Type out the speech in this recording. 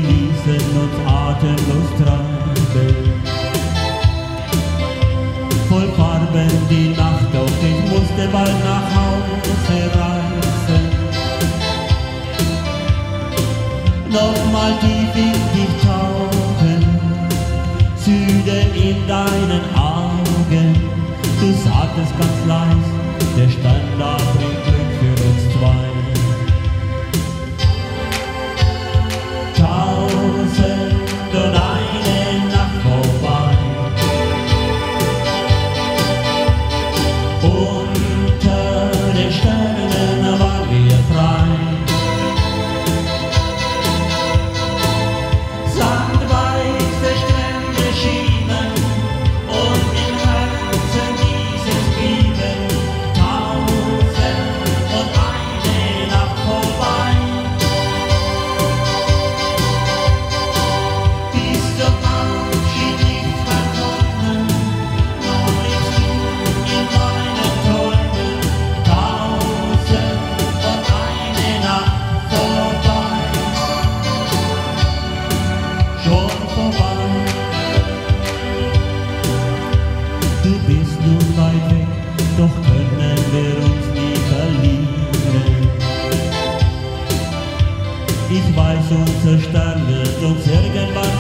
ließen uns atemlos treiben. Voll Farben die Nacht, doch ich musste bald nach Hause reisen. Nochmal tief in dich tauchen, Süden in deinen Augen. Du sagtest ganz leis, der Standard bringt Glück für uns zwei. Tausend und eine Nacht vorbei, unter den Sternen waren wir frei. Sandweiße Strände schienen und im Herzen dieses Lieben. Tausend und eine Nacht vorbei, bis zum Abschied nicht verkommen, noch lebst du in meinen Träumen. Tausend und eine Nacht vorbei, schon vorbei. Du bist nun weit weg, doch können wir uns nie verlieren. Ich weiß, unser Stern wird uns irgendwann